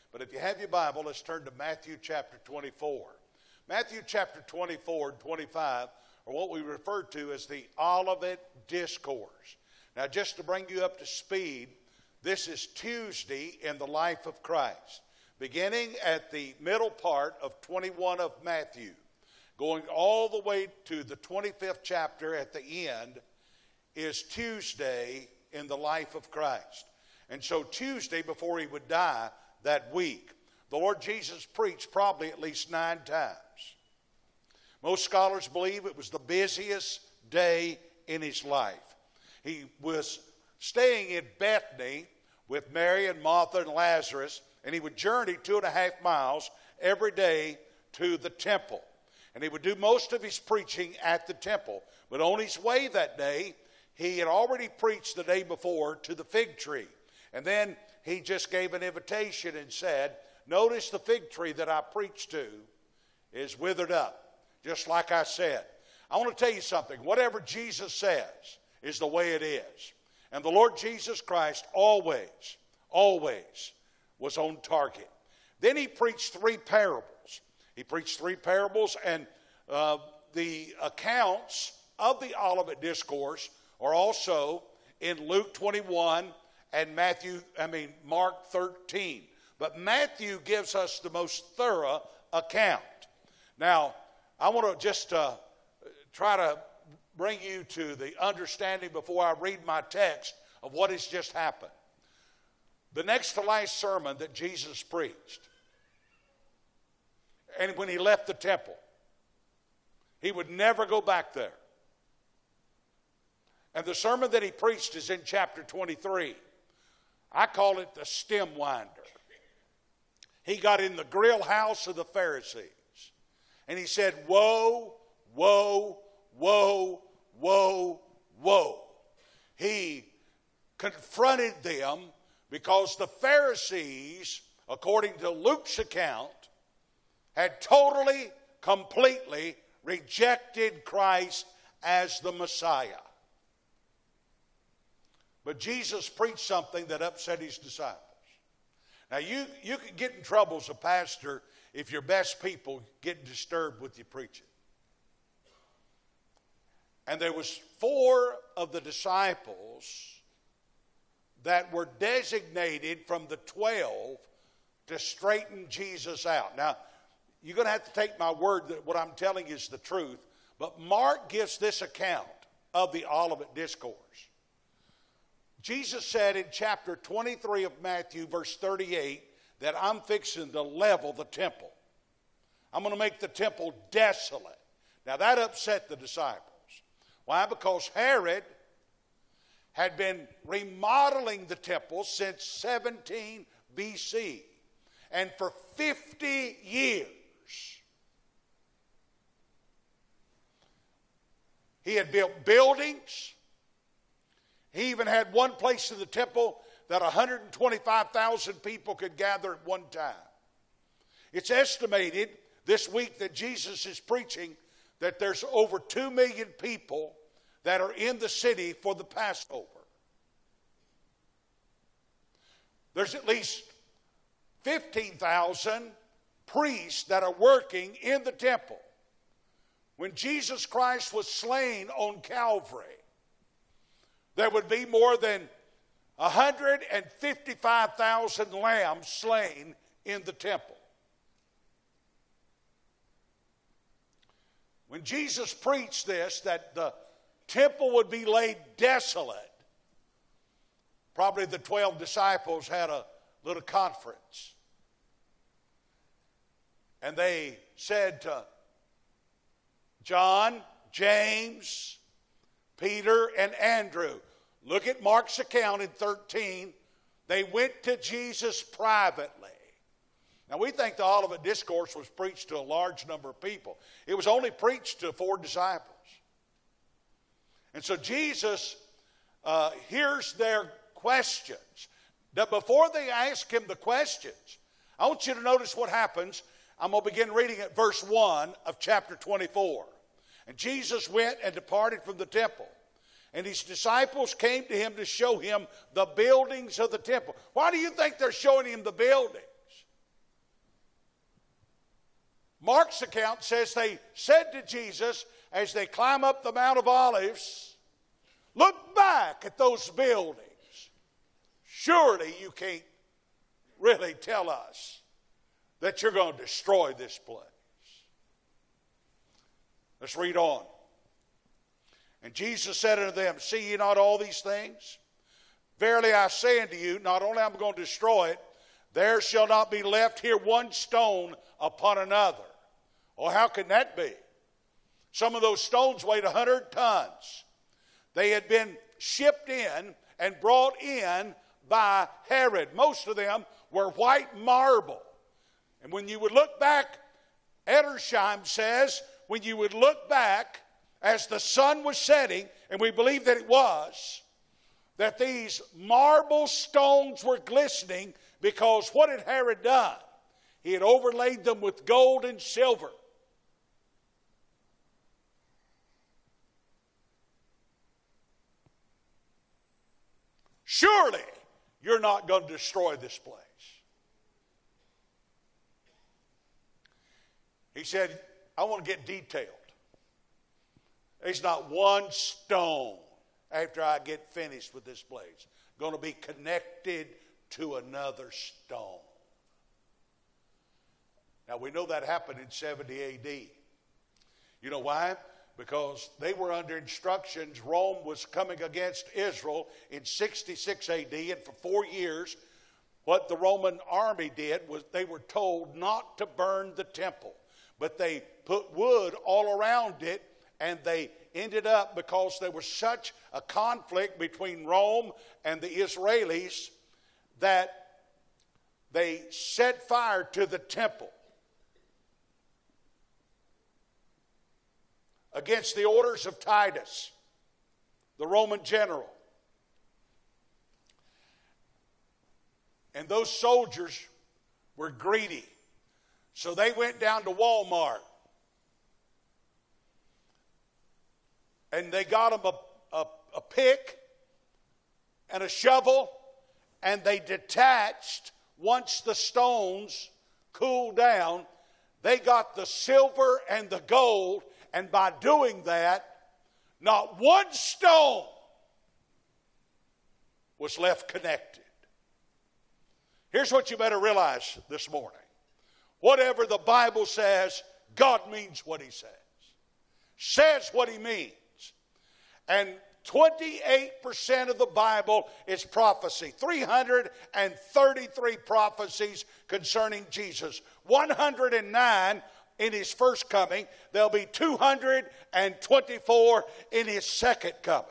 But if you have your Bible, let's turn to Matthew chapter 24. Matthew chapter 24 and 25 are what we refer to as the Olivet Discourse. Now, just to bring you up to speed, this is Tuesday in the life of Christ. Beginning at the middle part of 21 of Matthew, going all the way to the 25th chapter at the end, is Tuesday in the life of Christ. And so Tuesday, before he would die that week, the Lord Jesus preached probably at least 9 times. Most scholars believe it was the busiest day in his life. He was staying in Bethany with Mary and Martha and Lazarus, and he would journey 2.5 miles every day to the temple. And he would do most of his preaching at the temple. But on his way that day, he had already preached the day before to the fig tree. And then he just gave an invitation and said, notice the fig tree that I preached to is withered up, just like I said. I want to tell you something. Whatever Jesus says is the way it is. And the Lord Jesus Christ always was on target. Then he preached 3 parables. He preached 3 parables, and the accounts of the Olivet Discourse are also in Luke 21 and Mark 13. But Matthew gives us the most thorough account. Now, I want to just try to bring you to the understanding before I read my text of what has just happened. The next to last sermon that Jesus preached, and when he left the temple, he would never go back there. And the sermon that he preached is in chapter 23. I call it the stem winder. He got in the grill house of the Pharisees. And he said, woe, woe, woe, woe, woe. He confronted them because the Pharisees, according to Luke's account, had totally, completely rejected Christ as the Messiah. But Jesus preached something that upset his disciples. Now, you can get in trouble as a pastor if your best people get disturbed with your preaching. And there was 4 of the disciples that were designated from the 12 to straighten Jesus out. Now, you're going to have to take my word that what I'm telling you is the truth. But Mark gives this account of the Olivet Discourse. Jesus said in chapter 23 of Matthew, verse 38, that I'm fixing to level the temple. I'm going to make the temple desolate. Now that upset the disciples. Why? Because Herod had been remodeling the temple since 17 BC. And for 50 years, he had built buildings. He even had one place in the temple that 125,000 people could gather at one time. It's estimated this week that Jesus is preaching that there's over 2 million people that are in the city for the Passover. There's at least 15,000 priests that are working in the temple. When Jesus Christ was slain on Calvary, there would be more than 155,000 lambs slain in the temple. When Jesus preached this, that the temple would be laid desolate, probably the 12 disciples had a little conference. And they said to John, James, Peter, and Andrew, look at Mark's account in 13. They went to Jesus privately. Now, we think the Olivet Discourse was preached to a large number of people. It was only preached to 4 disciples. And so Jesus hears their questions. Now, before they ask him the questions, I want you to notice what happens. I'm going to begin reading at verse 1 of chapter 24. And Jesus went and departed from the temple. And his disciples came to him to show him the buildings of the temple. Why do you think they're showing him the buildings? Mark's account says they said to Jesus as they climb up the Mount of Olives, look back at those buildings. Surely you can't really tell us that you're going to destroy this place. Let's read on. And Jesus said unto them, see ye not all these things? Verily I say unto you, not only am I going to destroy it, there shall not be left here one stone upon another. Oh, how can that be? Some of those stones weighed 100 tons. They had been shipped in and brought in by Herod. Most of them were white marble. And when you would look back, Edersheim says, when you would look back as the sun was setting, and we believe that it was, that these marble stones were glistening because what had Herod done? He had overlaid them with gold and silver. Surely you're not going to destroy this place. He said, I want to get detailed. There's not one stone after I get finished with this place going to be connected to another stone. Now we know that happened in 70 AD. You know why? Because they were under instructions. Rome was coming against Israel in 66 AD, and for 4 years, what the Roman army did was they were told not to burn the temple, but they put wood all around it, and they ended up, because there was such a conflict between Rome and the Israelis, that they set fire to the temple against the orders of Titus, the Roman general. And those soldiers were greedy. So they went down to Walmart and they got them a pick and a shovel, and they detached, once the stones cooled down, they got the silver and the gold, and by doing that, not one stone was left connected. Here's what you better realize this morning. Whatever the Bible says, God means what He says what He means. And 28% of the Bible is prophecy. 333 prophecies concerning Jesus. 109 in His first coming. There'll be 224 in His second coming.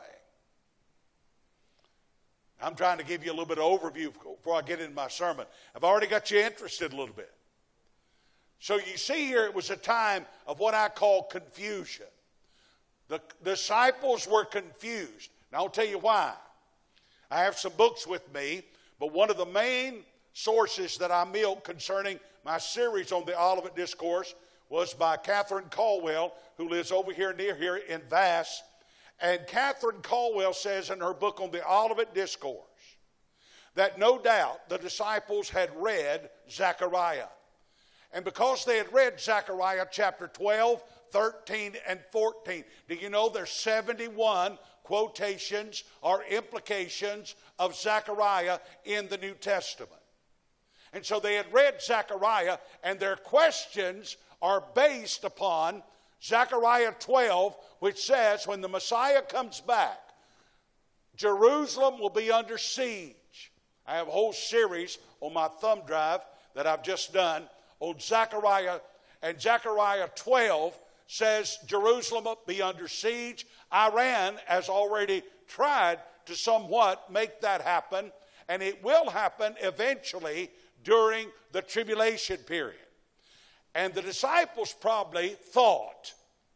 I'm trying to give you a little bit of overview before I get into my sermon. I've already got you interested a little bit. So you see here, it was a time of what I call confusion. The disciples were confused. Now I'll tell you why. I have some books with me, but one of the main sources that I milk concerning my series on the Olivet Discourse was by Catherine Caldwell, who lives over here near here in Vass. And Catherine Caldwell says in her book on the Olivet Discourse that no doubt the disciples had read Zechariah. And because they had read Zechariah chapter 12, 13, and 14, do you know there's 71 quotations or implications of Zechariah in the New Testament? And so they had read Zechariah, and their questions are based upon Zechariah 12, which says when the Messiah comes back, Jerusalem will be under siege. I have a whole series on my thumb drive that I've just done on Zechariah, and Zechariah 12 says Jerusalem will be under siege. Iran has already tried to somewhat make that happen, and it will happen eventually during the tribulation period. And the disciples probably thought,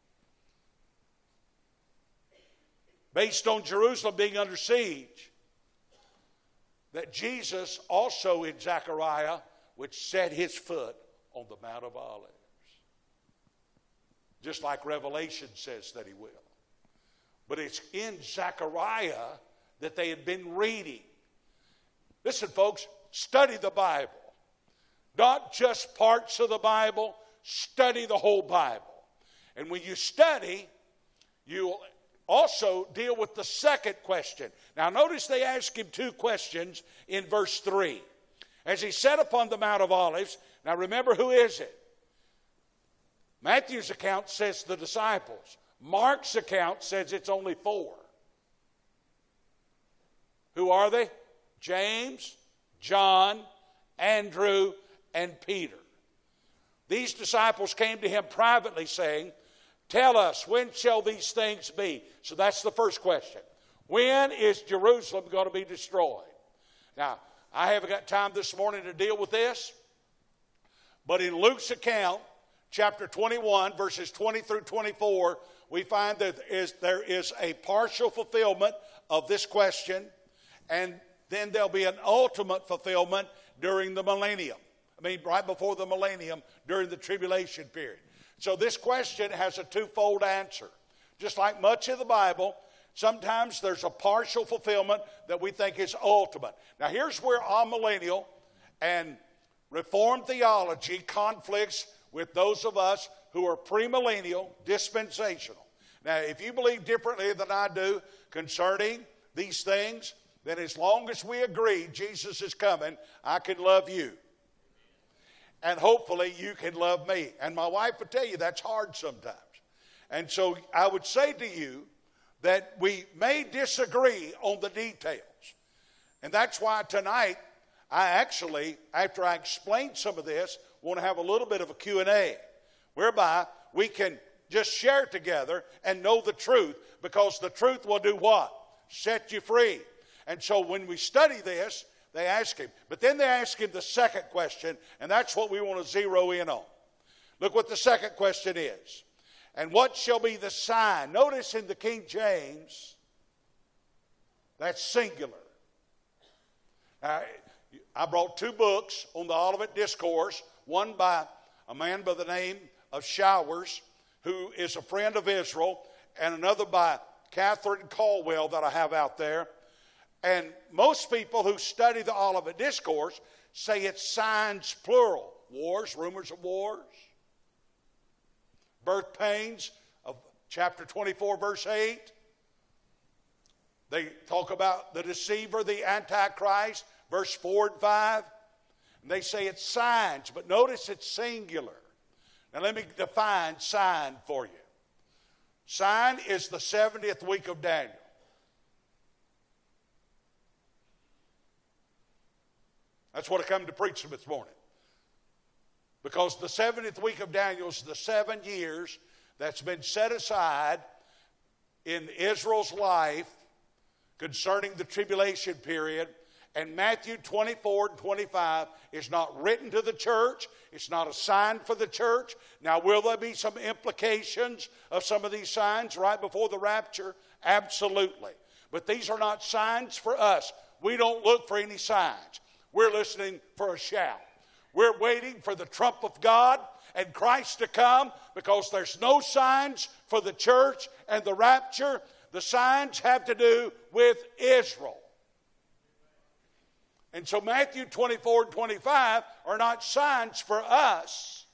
based on Jerusalem being under siege, that Jesus also in Zechariah would set His foot on the Mount of Olives. Just like Revelation says that He will. But it's in Zechariah that they had been reading. Listen, folks, study the Bible. Not just parts of the Bible. study the whole Bible. And when you study, you'll also deal with the second question. Now notice they ask him two questions in verse 3. As he sat upon the Mount of Olives, now remember, who is it? Matthew's account says the disciples. Mark's account says it's only 4. Who are they? James, John, Andrew, and Peter. These disciples came to him privately saying, "Tell us, when shall these things be?" So that's the first question. When is Jerusalem going to be destroyed? Now, I haven't got time this morning to deal with this, but in Luke's account, chapter 21, verses 20 through 24, we find that there is a partial fulfillment of this question, and then there'll be an ultimate fulfillment during the millennium. Right before the millennium, during the tribulation period. So this question has a twofold answer. Just like much of the Bible, sometimes there's a partial fulfillment that we think is ultimate. Now here's where amillennial and Reformed theology conflicts with those of us who are premillennial, dispensational. Now if you believe differently than I do concerning these things, then as long as we agree Jesus is coming, I can love you. And hopefully you can love me. And my wife would tell you that's hard sometimes. And so I would say to you that we may disagree on the details. And that's why tonight I actually, after I explain some of this, want to have a little bit of a Q&A, whereby we can just share together and know the truth, because the truth will do what? Set you free. And so when we study this, they ask him. But then they ask him the second question, and that's what we want to zero in on. Look what the second question is. And what shall be the sign? Notice in the King James, that's singular. Now, I brought 2 books on the Olivet Discourse, one by a man by the name of Showers, who is a friend of Israel, and another by Catherine Caldwell that I have out there. And most people who study the Olivet Discourse say it's signs plural. Wars, rumors of wars. Birth pains of chapter 24, verse 8. They talk about the deceiver, the Antichrist, verse 4 and 5. And they say it's signs, but notice it's singular. Now let me define sign for you. Sign is the 70th week of Daniel. That's what I come to preach this morning. Because the 70th week of Daniel is the 7 years that's been set aside in Israel's life concerning the tribulation period. And Matthew 24 and 25 is not written to the church. It's not a sign for the church. Now, will there be some implications of some of these signs right before the rapture? Absolutely. But these are not signs for us. We don't look for any signs. We're listening for a shout. We're waiting for the trump of God and Christ to come, because there's no signs for the church and the rapture. The signs have to do with Israel. And so Matthew 24 and 25 are not signs for us.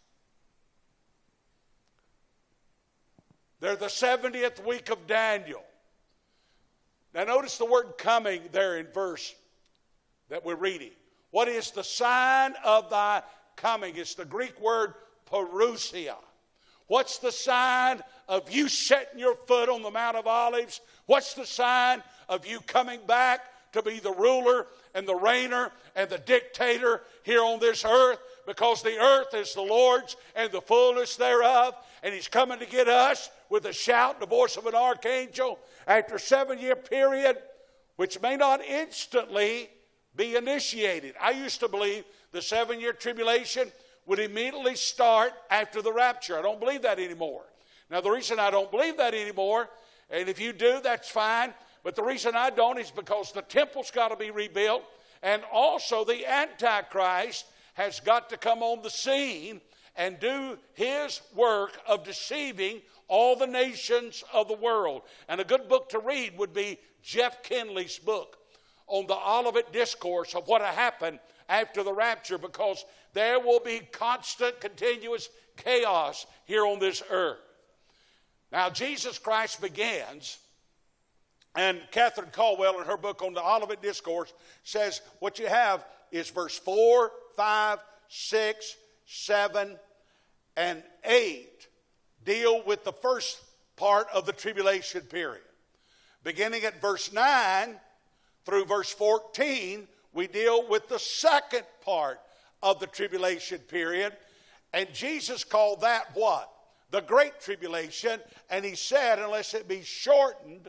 They're the 70th week of Daniel. Now notice the word coming there in verse that we're reading. What is the sign of thy coming? It's the Greek word parousia. What's the sign of you setting your foot on the Mount of Olives? What's the sign of you coming back to be the ruler and the reigner and the dictator here on this earth? Because the earth is the Lord's and the fullness thereof. And he's coming to get us with a shout and the voice of an archangel after a 7-year period, which may not instantly be initiated. I used to believe the 7-year tribulation would immediately start after the rapture. I don't believe that anymore. Now, the reason I don't believe that anymore, and if you do, that's fine, but the reason I don't is because the temple's got to be rebuilt, and also the Antichrist has got to come on the scene and do his work of deceiving all the nations of the world. And a good book to read would be Jeff Kinley's book on the Olivet Discourse of what happened after the rapture, because there will be constant, continuous chaos here on this earth. Now, Jesus Christ begins, and Catherine Caldwell in her book on the Olivet Discourse says what you have is verse 4, 5, 6, 7, and 8 deal with the first part of the tribulation period. Beginning at verse 9 through verse 14, we deal with the second part of the tribulation period. And Jesus called that what? The Great Tribulation. And he said, unless it be shortened,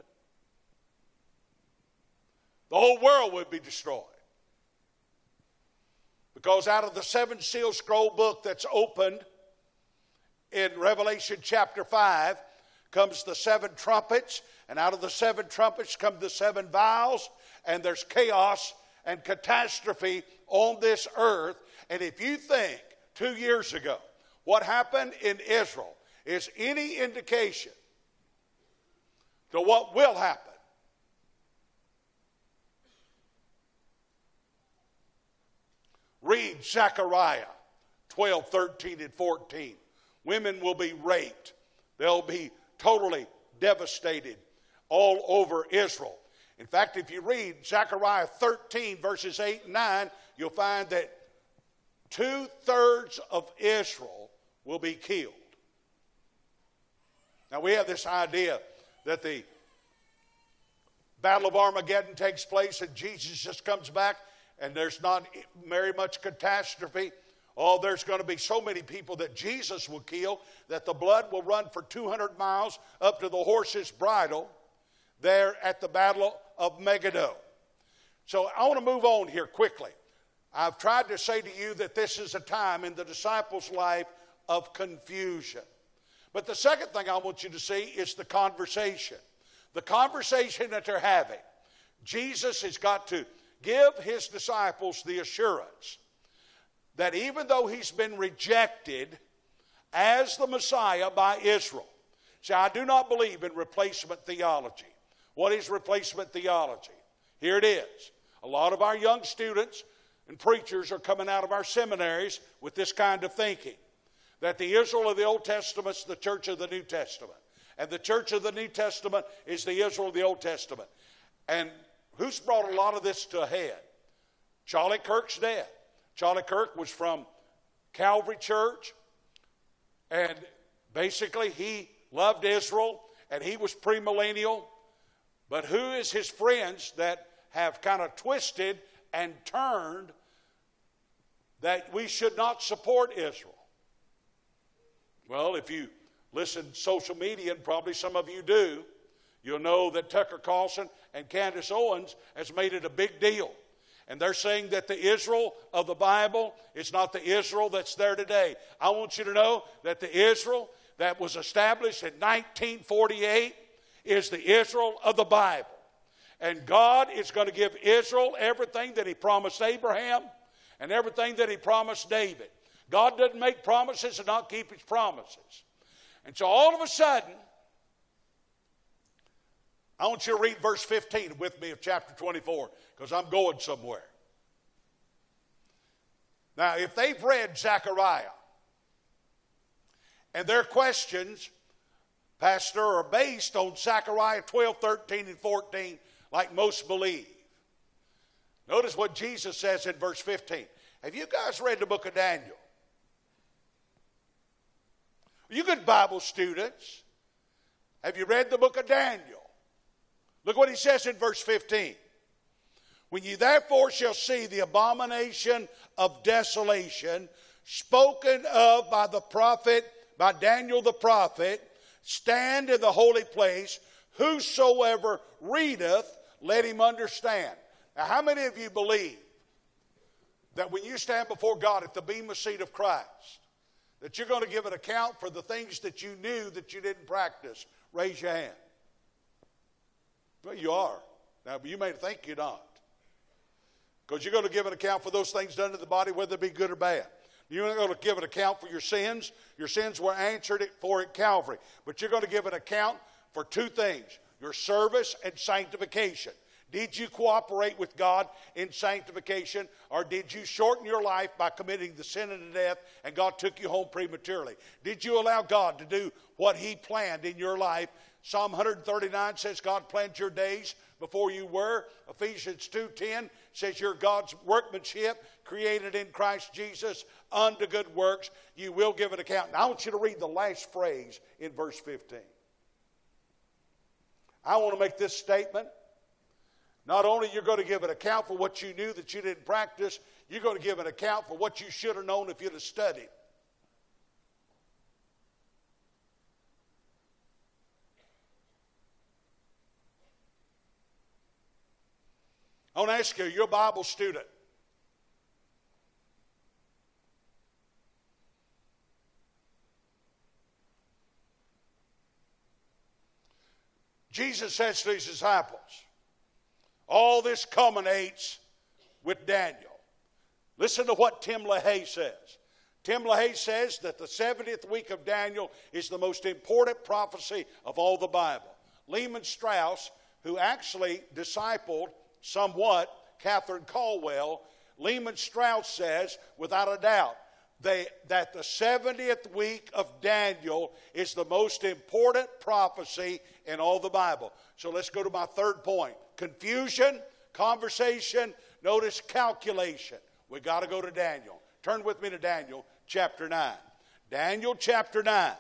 the whole world would be destroyed. Because out of the 7 seal scroll book that's opened in Revelation chapter 5 comes the 7 trumpets. And out of the 7 trumpets come the 7 vials. And there's chaos and catastrophe on this earth. And if you think 2 years ago what happened in Israel is any indication to what will happen, read Zechariah 12, 13, and 14. Women will be raped. They'll be totally devastated all over Israel. In fact, if you read Zechariah 13, verses 8 and 9, you'll find that 2/3 of Israel will be killed. Now, we have this idea that the Battle of Armageddon takes place and Jesus just comes back and there's not very much catastrophe. Oh, there's going to be so many people that Jesus will kill that the blood will run for 200 miles up to the horse's bridle there at the Battle of Megiddo. So I want to move on here quickly. I've tried to say to you that this is a time in the disciples' life of confusion. But the second thing I want you to see is the conversation. The conversation that they're having. Jesus has got to give his disciples the assurance that even though he's been rejected as the Messiah by Israel. See, I do not believe in replacement theology. What is replacement theology? Here it is. A lot of our young students and preachers are coming out of our seminaries with this kind of thinking. That the Israel of the Old Testament is the church of the New Testament. And the church of the New Testament is the Israel of the Old Testament. And who's brought a lot of this to a head? Charlie Kirk's dead. Charlie Kirk was from Calvary Church. And basically he loved Israel. And he was premillennial. But who is his friends that have kind of twisted and turned that we should not support Israel? Well, if you listen to social media, and probably some of you do, you'll know that Tucker Carlson and Candace Owens has made it a big deal. And they're saying that the Israel of the Bible is not the Israel that's there today. I want you to know that the Israel that was established in 1948 is the Israel of the Bible. And God is going to give Israel everything that he promised Abraham and everything that he promised David. God doesn't make promises and not keep his promises. And so all of a sudden, I want you to read verse 15 with me of chapter 24 because I'm going somewhere. Now, if they've read Zechariah and their questions, Pastor, are based on Zechariah 12, 13, and 14, like most believe. Notice what Jesus says in verse 15. Have you guys read the book of Daniel? You good Bible students, have you read the book of Daniel? Look what he says in verse 15. When ye therefore shall see the abomination of desolation spoken of by the prophet, by Daniel the prophet, stand in the holy place, whosoever readeth, let him understand. Now, how many of you believe that when you stand before God at the bema seat of Christ, that you're going to give an account for the things that you knew that you didn't practice? Raise your hand. Well, you are. Now, you may think you're not. Because you're going to give an account for those things done to the body, whether they be good or bad. You're not going to give an account for your sins. Your sins were answered for at Calvary. But you're going to give an account for two things: your service and sanctification. Did you cooperate with God in sanctification, or did you shorten your life by committing the sin unto death and God took you home prematurely? Did you allow God to do what He planned in your life? Psalm 139 says God planned your days before you were. Ephesians 2:10 says you're God's workmanship, created in Christ Jesus unto good works. You will give an account. Now I want you to read the last phrase in verse 15. I want to make this statement. Not only you're going to give an account for what you knew that you didn't practice, you're going to give an account for what you should have known if you'd have studied. I want to ask you, you're a Bible student. Jesus says to His disciples, all this culminates with Daniel. Listen to what Tim LaHaye says. Tim LaHaye says that the 70th week of Daniel is the most important prophecy of all the Bible. Lehman Strauss, who actually discipled somewhat Catherine Caldwell, Lehman Strauss says, without a doubt, that the 70th week of Daniel is the most important prophecy in all the Bible. So let's go to my third point. Confusion, conversation, notice calculation. We've got to go to Daniel. Turn with me to Daniel chapter 9. Daniel chapter 9.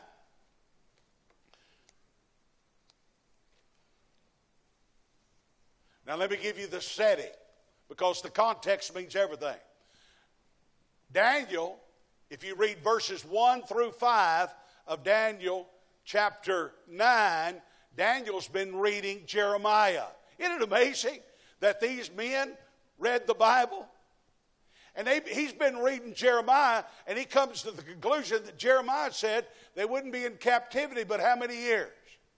Now let me give you the setting, because the context means everything. Daniel, if you read verses 1 through 5 of Daniel chapter 9, Daniel's been reading Jeremiah. Isn't it amazing that these men read the Bible? And he's been reading Jeremiah, and he comes to the conclusion that Jeremiah said they wouldn't be in captivity, but how many years?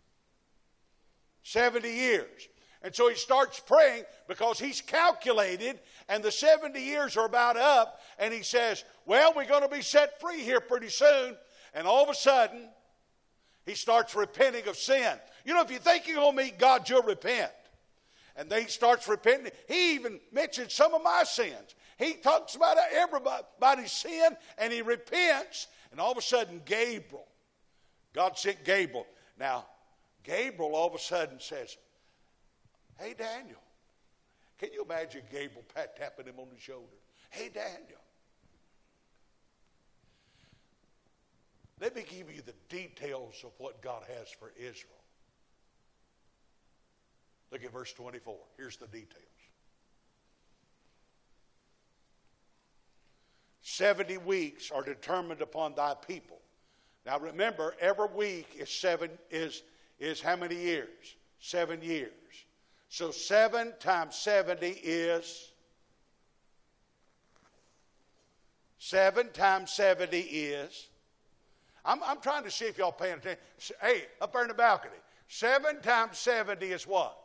70 years. And so he starts praying because he's calculated, and the 70 years are about up, and he says, well, we're going to be set free here pretty soon. And all of a sudden, he starts repenting of sin. You know, if you think you're going to meet God, you'll repent. And then he starts repenting. He even mentions some of my sins. He talks about everybody's sin, and he repents. And all of a sudden, Gabriel, God sent Gabriel. Now, Gabriel all of a sudden says, hey, Daniel. Can you imagine Gabriel tapping him on the shoulder? Hey, Daniel. Let me give you the details of what God has for Israel. Look at verse 24. Here's the details. 70 weeks are determined upon thy people. Now remember, every week is how many years? 7 years. So 7 times 70 is 7 times 70 is. I'm trying to see if y'all paying attention. Hey, up there in the balcony. 7 times 70 is what?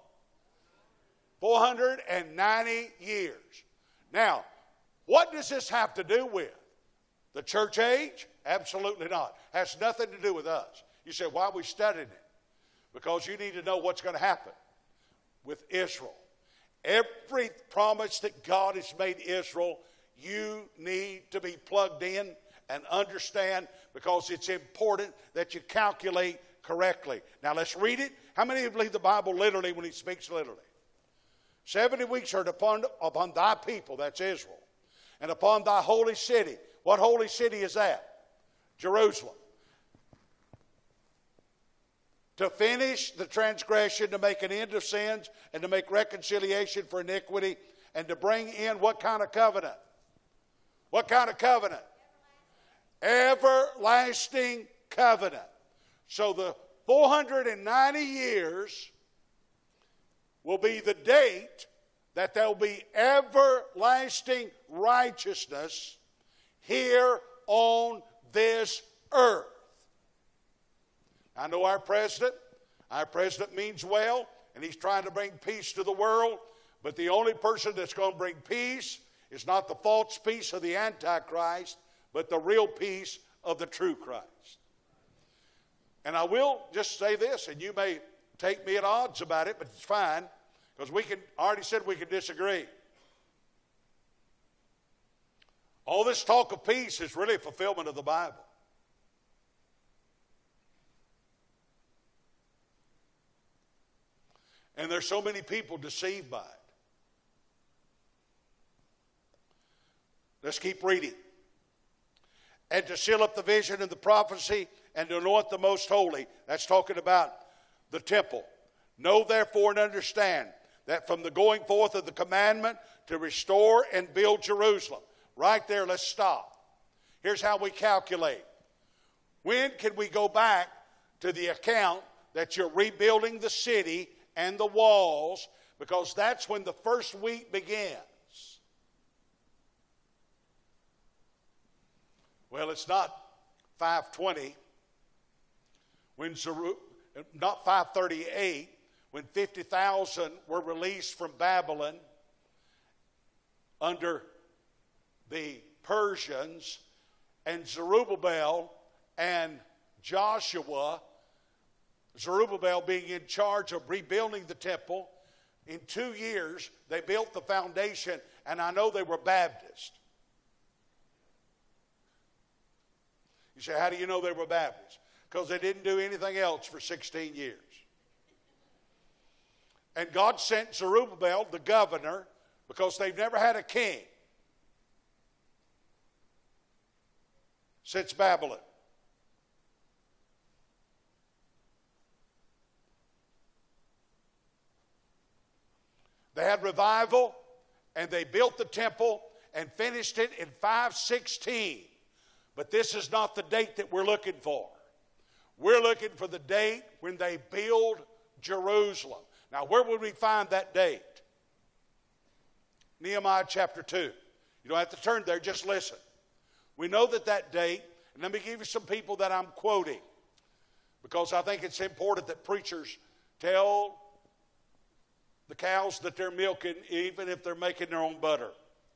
490 years. Now, what does this have to do with? The church age? Absolutely not. Has nothing to do with us. You say, why are we studying it? Because you need to know what's going to happen with Israel. Every promise that God has made Israel, you need to be plugged in and understand, because it's important that you calculate correctly. Now let's read it. How many of you believe the Bible literally when he speaks literally? 70 weeks are upon thy people, that's Israel, and upon thy holy city. What holy city is that? Jerusalem. To finish the transgression, to make an end of sins, and to make reconciliation for iniquity, and to bring in what kind of covenant? What kind of covenant? Everlasting covenant. So the 490 years will be the date that there will be everlasting righteousness here on this earth. I know our president means well, and he's trying to bring peace to the world, but the only person that's going to bring peace is not the false peace of the Antichrist, but the real peace of the true Christ. And I will just say this, and you may take me at odds about it, but it's fine, Because I already said we can disagree. All this talk of peace is really a fulfillment of the Bible. And there's so many people deceived by it. Let's keep reading. And to seal up the vision and the prophecy and to anoint the most holy. That's talking about the temple. Know therefore and understand that from the going forth of the commandment to restore and build Jerusalem. Right there, let's stop. Here's how we calculate. When can we go back to the account that you're rebuilding the city and the walls? Because that's when the first week begins. Well, it's not 520, not 538, when 50,000 were released from Babylon under the Persians, and Zerubbabel and Joshua, Zerubbabel being in charge of rebuilding the temple. In 2 years, they built the foundation, and I know they were Baptist. You say, how do you know they were Baptists? Because they didn't do anything else for 16 years. And God sent Zerubbabel, the governor, because they've never had a king since Babylon. They had revival, and they built the temple and finished it in 516. But this is not the date that we're looking for. We're looking for the date when they build Jerusalem. Now, where would we find that date? Nehemiah chapter 2. You don't have to turn there, just listen. We know that date, and let me give you some people that I'm quoting, because I think it's important that preachers tell the cows that they're milking, even if they're making their own butter.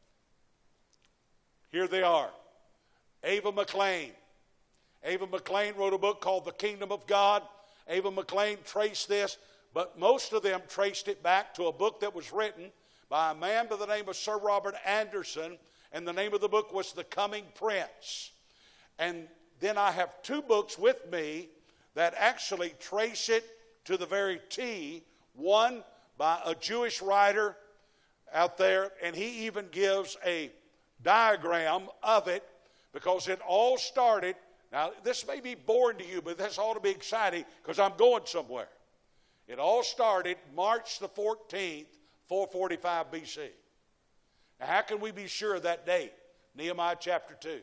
Here they are. Ava McLean. Ava McLean wrote a book called The Kingdom of God. Ava McLean traced this, but most of them traced it back to a book that was written by a man by the name of Sir Robert Anderson, and the name of the book was The Coming Prince. And then I have 2 books with me that actually trace it to the very T. One by a Jewish writer out there, and he even gives a diagram of it, because it all started. Now, this may be boring to you, but this ought to be exciting because I'm going somewhere. It all started March the 14th, 445 BC. Now, how can we be sure of that date? Nehemiah chapter 2.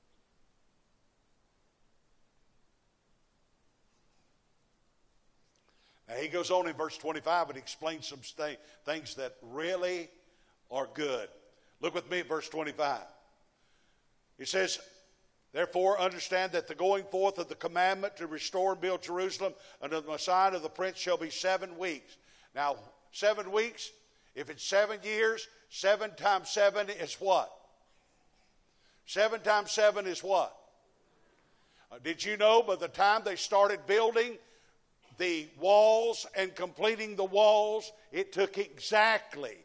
Now, he goes on in verse 25 and explains some things that really are good. Look with me at verse 25. He says, therefore understand that the going forth of the commandment to restore and build Jerusalem under the Messiah of the Prince shall be 7 weeks. Now, 7 weeks, if it's 7 years, 7 times 7 is what? 7 times 7 is what? Did you know by the time they started building the walls and completing the walls, it took exactly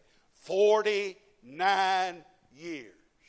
49 years.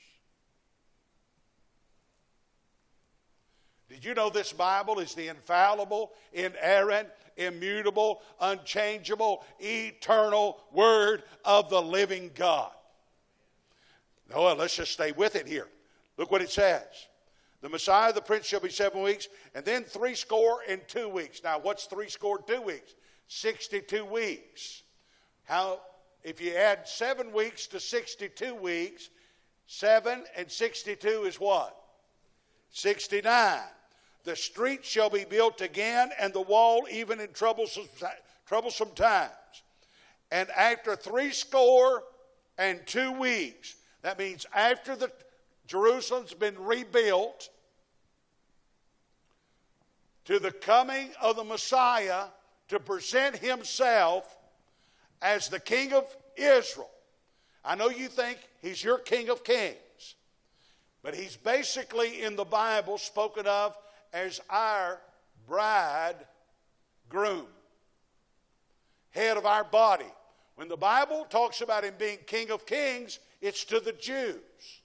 Did you know this Bible is the infallible, inerrant, immutable, unchangeable, eternal Word of the living God? No, let's just stay with it here. Look what it says. The Messiah, the Prince, shall be 7 weeks, and then 62 weeks. Now, what's 62 weeks? 62 weeks. How? If you add 7 weeks to 62 weeks, 7 and 62 is what? 69. The street shall be built again, and the wall even in troublesome times. And after 62 weeks, that means after the Jerusalem's been rebuilt, to the coming of the Messiah to present himself as the King of Israel. I know you think he's your King of Kings, but he's basically in the Bible spoken of as our bridegroom, head of our body. When the Bible talks about him being King of Kings, it's to the Jews.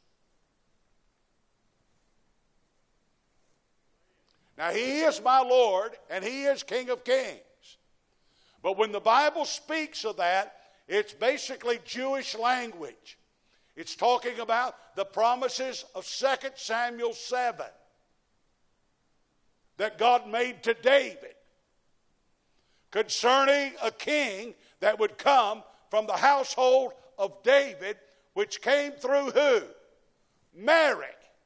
Now, he is my Lord, and he is King of Kings. But when the Bible speaks of that, it's basically Jewish language. It's talking about the promises of 2 Samuel 7 that God made to David concerning a king that would come from the household of David, which came through who? Mary.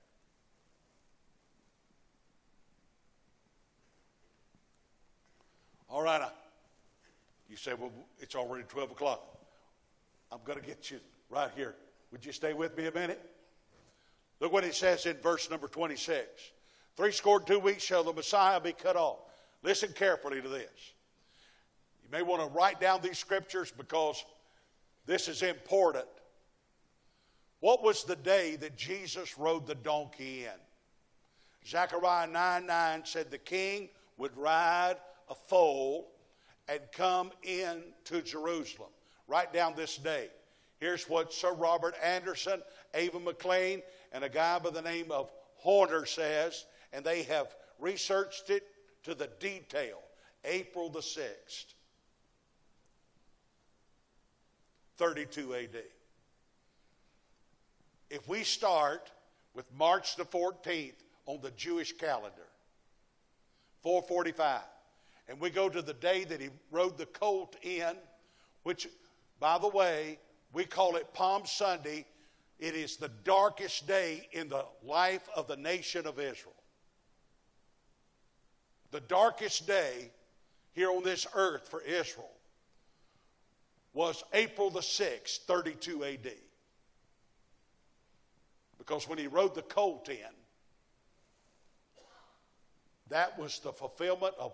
All right. You say, well, it's already 12 o'clock. I'm going to get you right here. Would you stay with me a minute? Look what it says in verse number 26. 62 weeks shall the Messiah be cut off. Listen carefully to this. You may want to write down these scriptures because this is important. What was the day that Jesus rode the donkey in? Zechariah 9:9 said the king would ride a foal and come in to Jerusalem. Write down this date. Here's what Sir Robert Anderson, Ava McLean, and a guy by the name of Horner says, and they have researched it to the detail. April the 6th, 32 AD. If we start with March the 14th on the Jewish calendar, 445, and we go to the day that he rode the colt in, which, by the way, we call it Palm Sunday. It is the darkest day in the life of the nation of Israel. The darkest day here on this earth for Israel was April the 6th, 32 AD. Because when he rode the colt in, that was the fulfillment of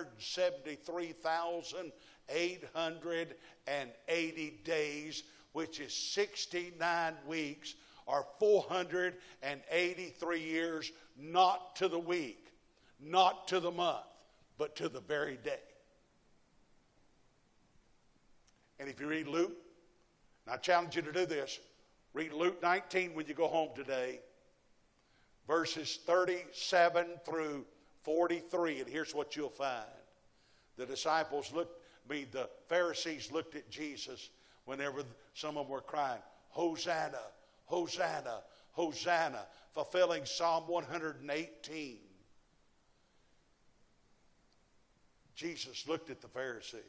173,880 days, which is 69 weeks or 483 years, not to the week, not to the month, but to the very day. And if you read Luke, and I challenge you to do this, read Luke 19 when you go home today, verses 37 through 43, and here's what you'll find. The Pharisees looked at Jesus whenever some of them were crying, Hosanna, Hosanna, Hosanna, fulfilling Psalm 118. Jesus looked at the Pharisees,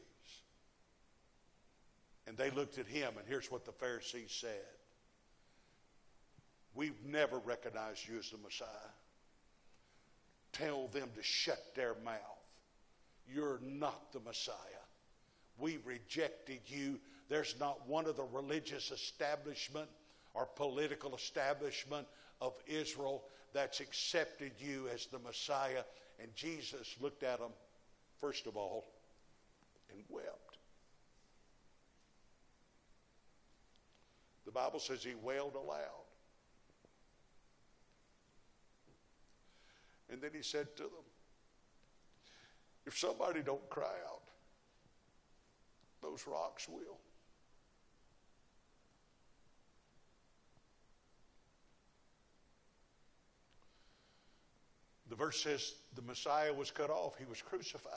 and they looked at him, and here's what the Pharisees said. We've never recognized you as the Messiah. Tell them to shut their mouth. You're not the Messiah. We rejected you. There's not one of the religious establishment or political establishment of Israel that's accepted you as the Messiah. And Jesus looked at them, first of all, and wept. The Bible says he wailed aloud. And then he said to them, if somebody don't cry out, those rocks will. The verse says the Messiah was cut off. He was crucified.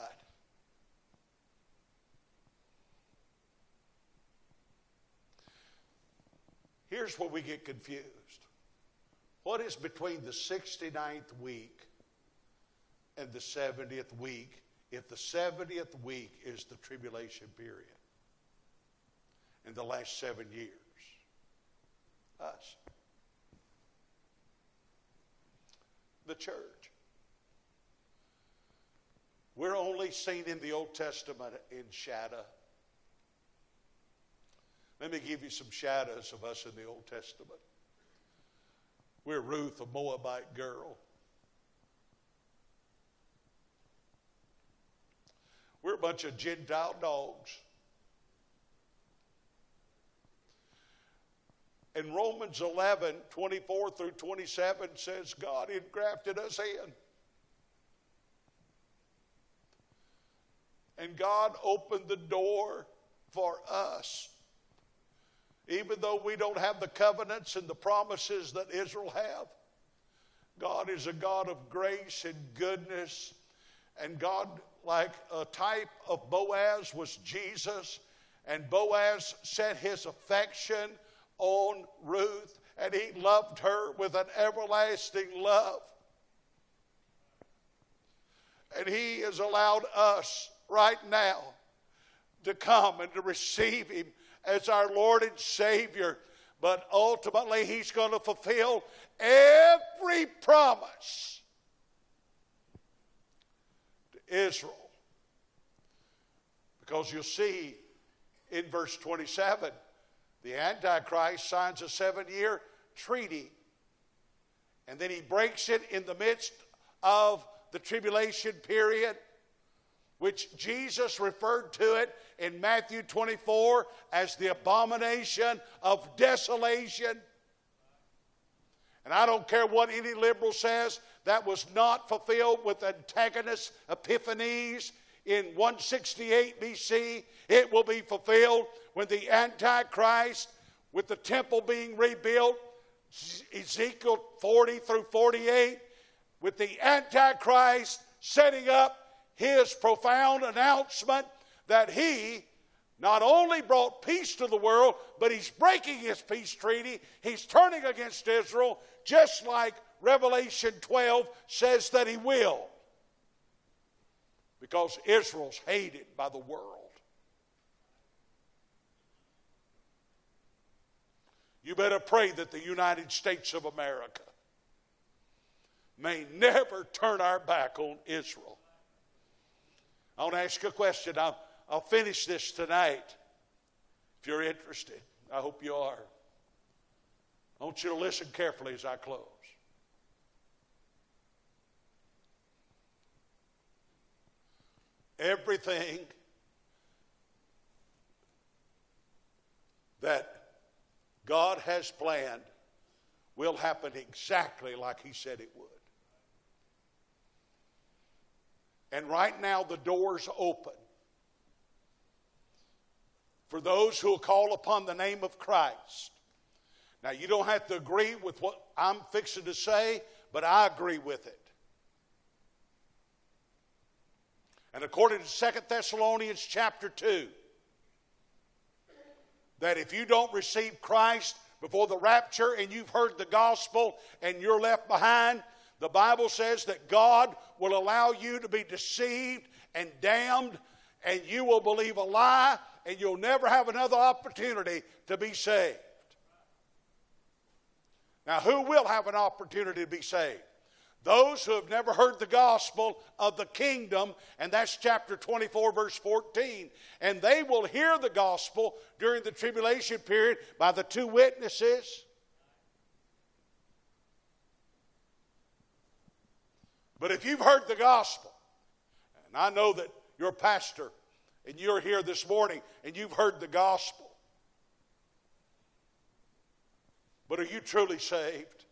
Here's where we get confused. What is between the 69th week and the 70th week if the 70th week is the tribulation period in the last 7 years? Us. The church. We're only seen in the Old Testament in shadow. Let me give you some shadows of us in the Old Testament. We're Ruth, a Moabite girl. We're a bunch of Gentile dogs. And Romans 11, 24 through 27 says God engrafted us in. And God opened the door for us Even though we don't have the covenants and the promises that Israel have, God is a God of grace and goodness. And God, like a type of Boaz, was Jesus. And Boaz set his affection on Ruth, and he loved her with an everlasting love. And he has allowed us right now to come and to receive him as our Lord and Savior. But ultimately, he's going to fulfill every promise to Israel. Because you'll see in verse 27, the Antichrist signs a 7-year treaty. And then he breaks it in the midst of the tribulation period, which Jesus referred to it in Matthew 24 as the abomination of desolation. And I don't care what any liberal says, that was not fulfilled with Antigonus Epiphanes in 168 BC. It will be fulfilled when the Antichrist, with the temple being rebuilt, Ezekiel 40 through 48, with the Antichrist setting up his profound announcement that he not only brought peace to the world, but he's breaking his peace treaty. He's turning against Israel, just like Revelation 12 says that he will. Because Israel's hated by the world. You better pray that the United States of America may never turn our back on Israel. I want to ask you a question. I'll finish this tonight. If you're interested, I hope you are. I want you to listen carefully as I close. Everything that God has planned will happen exactly like he said it would. And right now the door's open for those who will call upon the name of Christ. Now, you don't have to agree with what I'm fixing to say, but I agree with it. And according to 2 Thessalonians chapter 2, that if you don't receive Christ before the rapture and you've heard the gospel and you're left behind, the Bible says that God will allow you to be deceived and damned, and you will believe a lie, and you'll never have another opportunity to be saved. Now, who will have an opportunity to be saved? Those who have never heard the gospel of the kingdom, and that's chapter 24, verse 14. And they will hear the gospel during the tribulation period by the 2 witnesses. But if you've heard the gospel, and I know that you're a pastor, and you're here this morning, and you've heard the gospel, but are you truly saved?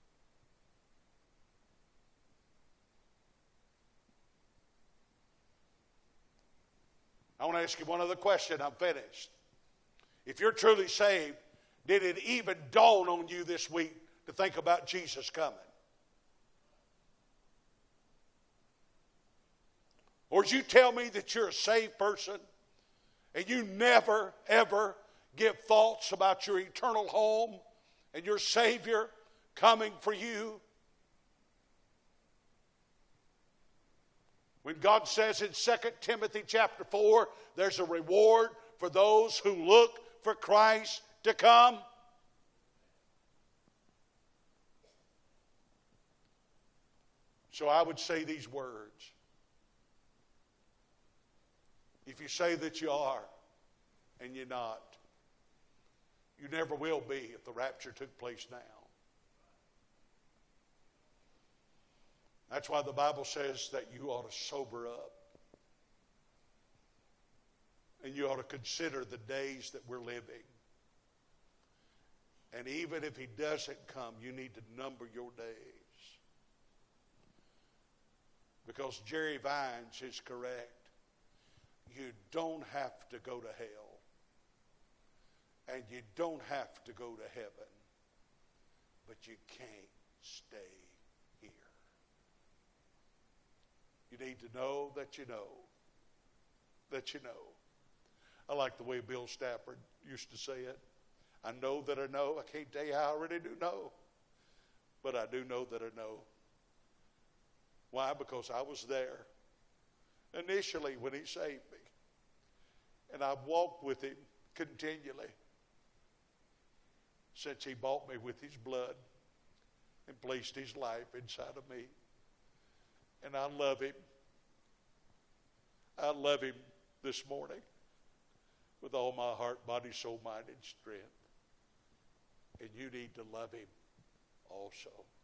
I want to ask you one other question. I'm finished. If you're truly saved, did it even dawn on you this week to think about Jesus coming? Or did you tell me that you're a saved person and you never, ever give thoughts about your eternal home and your Savior coming for you? When God says in 2 Timothy chapter 4, there's a reward for those who look for Christ to come. So I would say these words. If you say that you are and you're not, you never will be if the rapture took place now. That's why the Bible says that you ought to sober up. And you ought to consider the days that we're living. And even if he doesn't come, you need to number your days. Because Jerry Vines is correct. You don't have to go to hell. And you don't have to go to heaven, but you can't stay here. You need to know that you know that you know. I like the way Bill Stafford used to say it. I know that I know. I can't tell you how I really do know, but I do know that I know. Why? Because I was there initially when he saved me. And I've walked with him continually since he bought me with his blood and placed his life inside of me. And I love him. I love him this morning with all my heart, body, soul, mind, and strength. And you need to love him also.